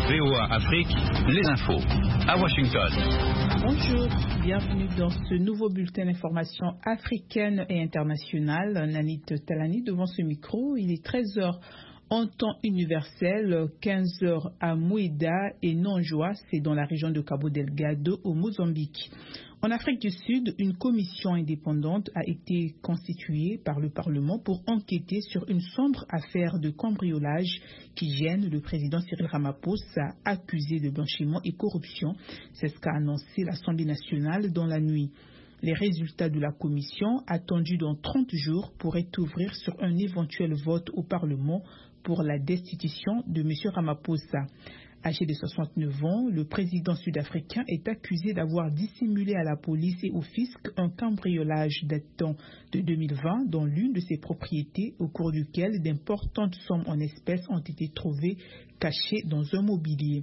VOA Afrique, les infos. À Washington. Bonjour, bienvenue dans ce nouveau bulletin d'information africaine et internationale. Nanit Talani devant ce micro. Il est 13h en temps universel, 15h à Mouida et Nonjoa, c'est dans la région de Cabo Delgado au Mozambique. En Afrique du Sud, une commission indépendante a été constituée par le Parlement pour enquêter sur une sombre affaire de cambriolage qui gêne le président Cyril Ramaphosa, accusé de blanchiment et corruption. C'est ce qu'a annoncé l'Assemblée nationale dans la nuit. Les résultats de la commission, attendus dans 30 jours, pourraient ouvrir sur un éventuel vote au Parlement pour la destitution de M. Ramaphosa. Âgé de 69 ans, le président sud-africain est accusé d'avoir dissimulé à la police et au fisc un cambriolage datant de 2020 dans l'une de ses propriétés, au cours duquel d'importantes sommes en espèces ont été trouvées cachées dans un mobilier.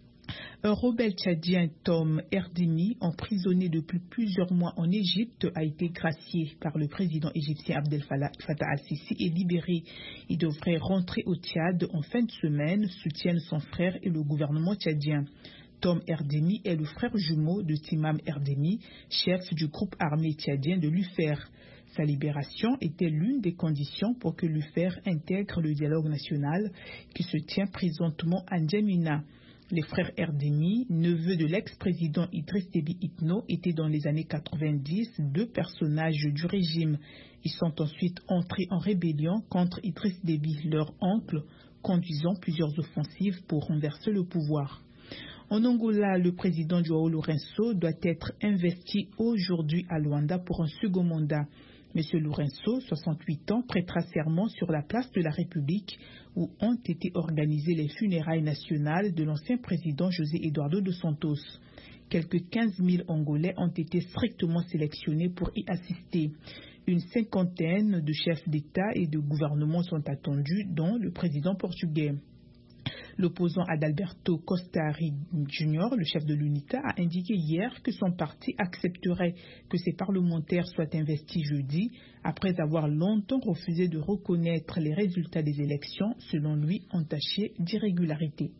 Un rebelle tchadien, Tom Erdemi, emprisonné depuis plusieurs mois en Égypte, a été gracié par le président égyptien Abdel Fattah al-Sisi et libéré. Il devrait rentrer au Tchad en fin de semaine, soutiennent son frère et le gouvernement tchadien. Tom Erdemi est le frère jumeau de Timam Erdemi, chef du groupe armé tchadien de l'UFER. Sa libération était l'une des conditions pour que l'UFER intègre le dialogue national qui se tient présentement à N'Djamena. Les frères Erdemi, neveux de l'ex-président Idriss Déby Itno, étaient dans les années 90 deux personnages du régime. Ils sont ensuite entrés en rébellion contre Idriss Déby, leur oncle, conduisant plusieurs offensives pour renverser le pouvoir. En Angola, le président João Lourenço doit être investi aujourd'hui à Luanda pour un second mandat. M. Lourenço, 68 ans, prêtera serment sur la place de la République où ont été organisées les funérailles nationales de l'ancien président José Eduardo dos Santos. Quelques 15 000 Angolais ont été strictement sélectionnés pour y assister. Une cinquantaine de chefs d'État et de gouvernement sont attendus, dont le président portugais. L'opposant Adalberto Costa Jr., le chef de l'UNITA, a indiqué hier que son parti accepterait que ses parlementaires soient investis jeudi, après avoir longtemps refusé de reconnaître les résultats des élections, selon lui entachés d'irrégularité.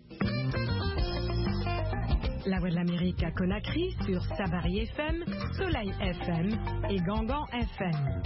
La Voix de l'Amérique à Conakry sur Sabari FM, Soleil FM et Gangan FM.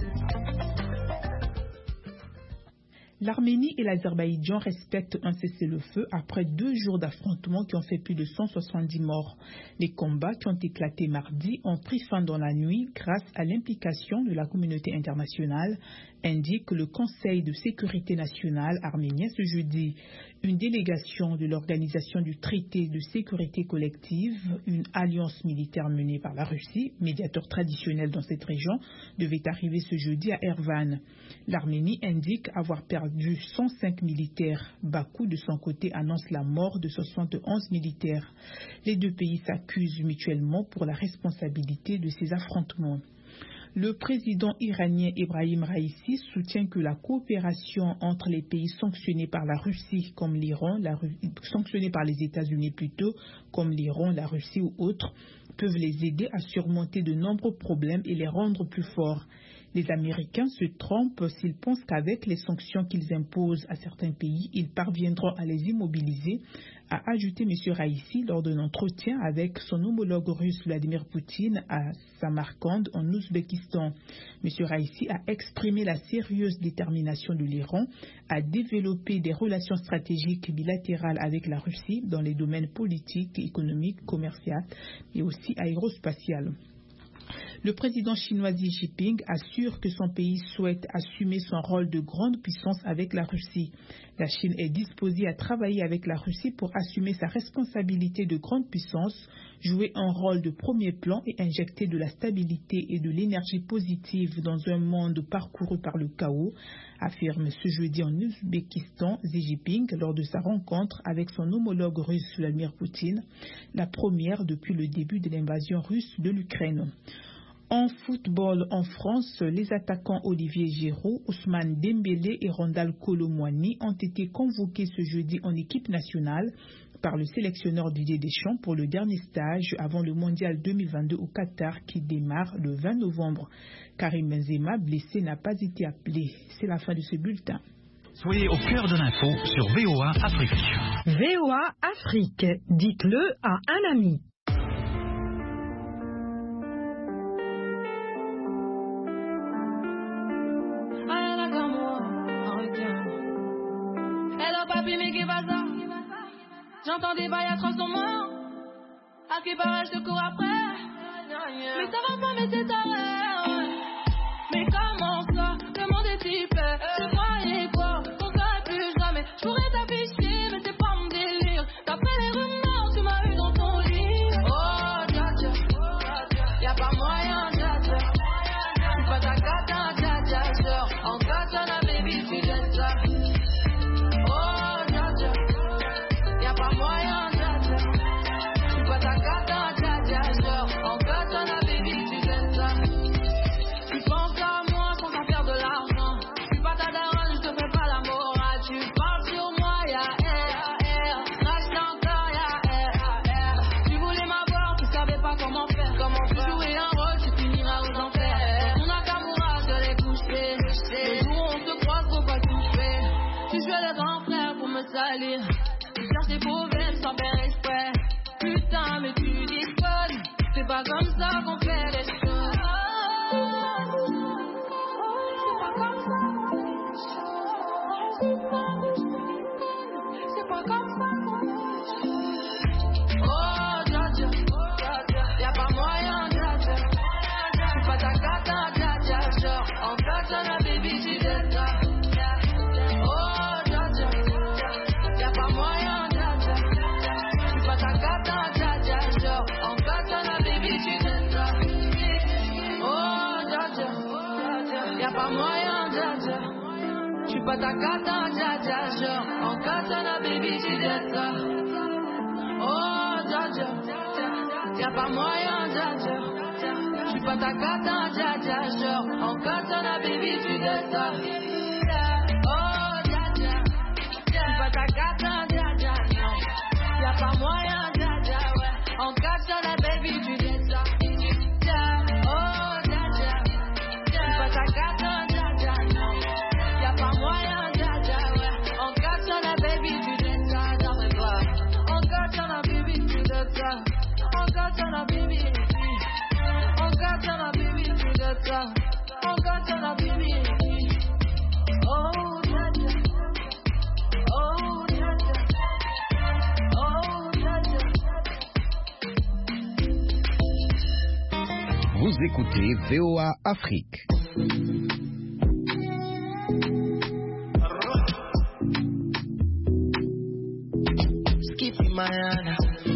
L'Arménie et l'Azerbaïdjan respectent un cessez-le-feu après 2 jours d'affrontements qui ont fait plus de 170 morts. Les combats qui ont éclaté mardi ont pris fin dans la nuit grâce à l'implication de la communauté internationale, indique le Conseil de sécurité nationale arménien ce jeudi. Une délégation de l'Organisation du traité de sécurité collective, une alliance militaire menée par la Russie, médiateur traditionnel dans cette région, devait arriver ce jeudi à Erevan. L'Arménie indique avoir perdu 105 militaires. Bakou, de son côté, annonce la mort de 71 militaires. Les deux pays s'accusent mutuellement pour la responsabilité de ces affrontements. Le président iranien Ebrahim Raïssi soutient que la coopération entre les pays sanctionnés par la Russie, comme l'Iran, sanctionnés par les États-Unis plutôt, comme l'Iran, la Russie ou autres, peuvent les aider à surmonter de nombreux problèmes et les rendre plus forts. Les Américains se trompent s'ils pensent qu'avec les sanctions qu'ils imposent à certains pays, ils parviendront à les immobiliser, a ajouté M. Raïssi lors d'un entretien avec son homologue russe Vladimir Poutine à Samarkand en Ouzbékistan. M. Raïssi a exprimé la sérieuse détermination de l'Iran à développer des relations stratégiques bilatérales avec la Russie dans les domaines politiques, économiques, commerciaux et aussi aérospatial. Le président chinois Xi Jinping assure que son pays souhaite assumer son rôle de grande puissance avec la Russie. La Chine est disposée à travailler avec la Russie pour assumer sa responsabilité de grande puissance, jouer un rôle de premier plan et injecter de la stabilité et de l'énergie positive dans un monde parcouru par le chaos, affirme ce jeudi en Ouzbékistan Xi Jinping lors de sa rencontre avec son homologue russe Vladimir Poutine, la première depuis le début de l'invasion russe de l'Ukraine. En football en France, les attaquants Olivier Giroud, Ousmane Dembélé et Randal Kolo Muani ont été convoqués ce jeudi en équipe nationale par le sélectionneur Didier Deschamps pour le dernier stage avant le mondial 2022 au Qatar qui démarre le 20 novembre. Karim Benzema, blessé, n'a pas été appelé. C'est la fin de ce bulletin. Soyez au cœur de l'info sur VOA Afrique. VOA Afrique, dites-le à un ami. Hello papi, mais qu'est-ce que ça? J'entends des bails atroces sur moi. À qui paraît, je te cours après. Mais ça va pas, mais c'est ta rêve. Mais comment ça? Le monde est si fait. Tu croyais quoi? On serait plus jamais. Je pourrais t'afficher, mais c'est pas mon délire. D'après les rumeurs, tu m'as eu dans ton lit. Oh, dja dja. Y'a pas moyen, dja dja. Tu pas ta cata, dja dja. Genre, en katana, baby, tu jettes ça. Oh, dja dja. Y'a pas moyen, dja dja. Tu pas ta cata, dja dja. Genre, en katana, baby, tu jettes ça. Tu penses à moi sans t'en faire de l'argent. Je suis pas ta daronne, je te fais pas la morale. Tu parles sur moi, y'a R. Rage encore, y'a R. Tu voulais m'avoir, tu savais pas comment faire. Tu jouais un rôle, tu finiras aux enfers. Ton Nakamura, je l'ai couché. Le jour où on se croise, faut pas toucher. Tu jouais le grand frère pour me salir. Tu cherches des problèmes sans faire exprès. Putain, mais tu déconnes. C'est pas comme ça qu'on fait les choses. C'est pas comme ça. Oh, dja dja. Y'a pas moyen, dja dja. C'est pas ta cata, dja dja. Genre, en katana, baby, tu jettes ça. Oh, dja dja. Y'a pas moyen, dja dja. C'est pas ta cata, dja dja. Genre, en katana, baby, tu jettes ça. Oh, dja dja. Y'a pas moyen, dja dja. J'suis pas ta cata, dja dja. Genre, en katana, baby, tu jettes ça. Oh, dja dja. Y'a pas moyen, dja dja. J'suis pas ta cata, dja dja. Genre, en katana, baby, tu jettes ça. Oh, dja dja. J'suis pas ta cata, dja dja. Non. Y'a pas moyen, dja dja. Ouais. En katana, baby, tu jettes ça. Oh, dja dja. J'suis pas ta cata, dja dja. Non. Y'a pas moyen, dja dja. Ouais. En katana, baby, tu jettes ça. Dans mes bras. En katana, baby, tu jettes ça. En katana, baby. En katana, baby, tu jettes ça. En katana, baby. Oh, dja dja. Oh, dja dja. Oh, dja dja. Vous écoutez VOA Afrique. Skippy Mayana.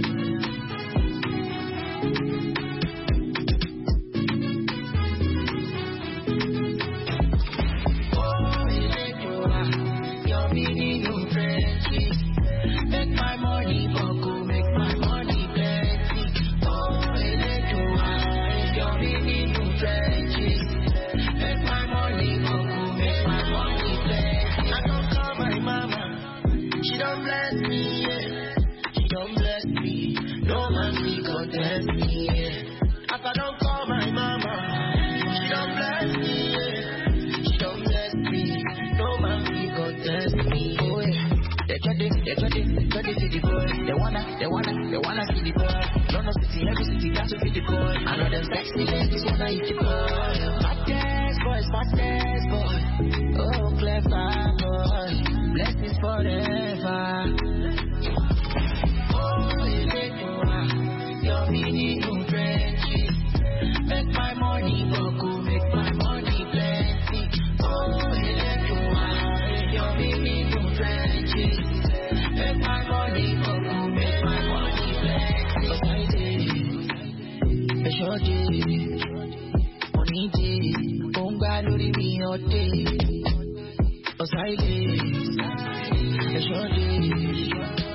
Make my money buckle, make my money plenty. Oh, you're meaning new trenches. Make my money buckle, make my money plenty. I don't call my mama, she don't bless me, yeah. She don't bless me, no man can contest me, yeah. If I don't call my mama, she don't bless me, yeah. She don't bless me, no man can contest me, oh yeah. They try to see the boy. They wanna see the boy. London city, every city got to feed the boy. I know them sexy ladies wanna eat the boy. Smartest boy. Oh, clever boy. Blessings forever. Oh, you're meaning new trenches. Make my money buckle, make my money plenty. Oh, you're meaning new trenches. Make my money buckle, make my money plenty. A short day, money day, Bonga lori mi all day. A short day,